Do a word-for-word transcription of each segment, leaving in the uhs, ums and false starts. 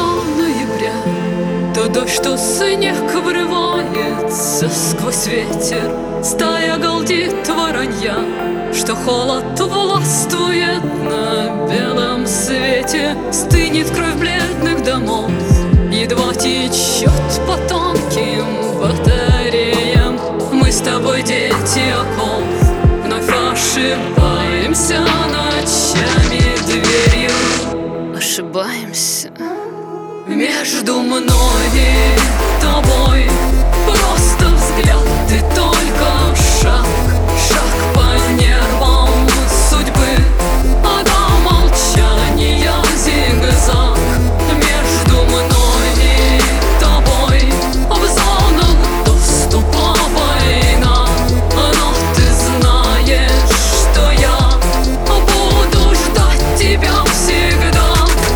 ноября, то дождь, что снег врывается сквозь ветер. Стая галдит воронья, что холод властвует на белом свете. Стынет кровь бледных домов, едва течет по тонким батареям. Мы с тобой дети оков, вновь ошибаемся ночами дверью. Ошибаемся. Между мной и тобой просто взгляд, ты только шаг, шаг по нервам судьбы, а до молчания зигзаг. Между мной и тобой в зонах доступа война, но ты знаешь, что я буду ждать тебя всегда.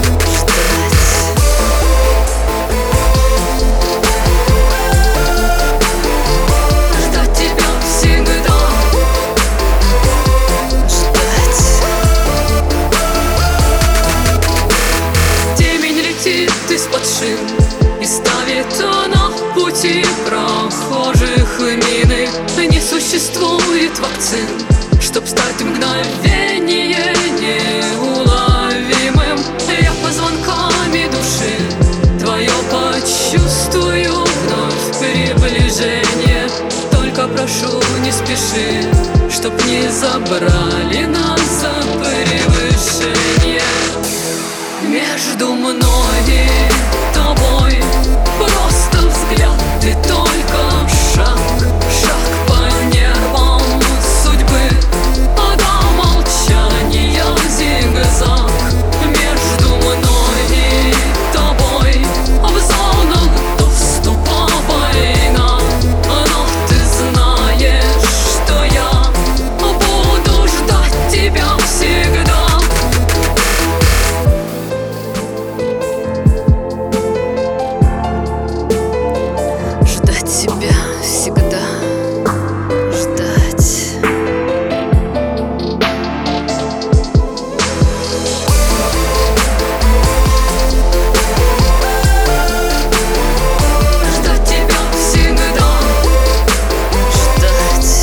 Из-под шин и ставит на пути прохожих мины. Не существует вакцин, чтоб стать мгновение неуловимым. Я позвонками души твое почувствую вновь приближение. Только прошу, не спеши, чтоб не забрали нас за превышение. Между мной и тобой просто взгляд, ты только шаг, шаг по нервам судьбы, а до молчания зигзаг. Между мной и тобой в зонах доступа война, но ты знаешь, что я буду ждать тебя всегда. Тебя всегда ждать. Ждать тебя всегда. Ждать.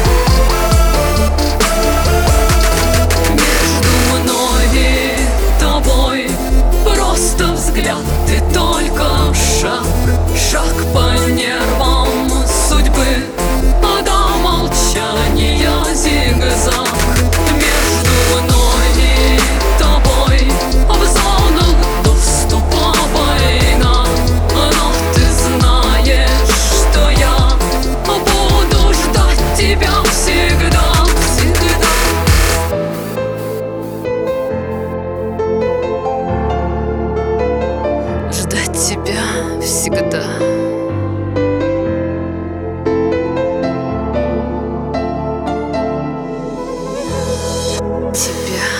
Между мной и тобой просто взгляд, ты только шаг, шаг по нервам судьбы, а до молчания зигзаг. Между мной и тобой в зонах доступа война, но ты знаешь, что я буду ждать тебя всегда, всегда. Ждать тебя всегда. Тебя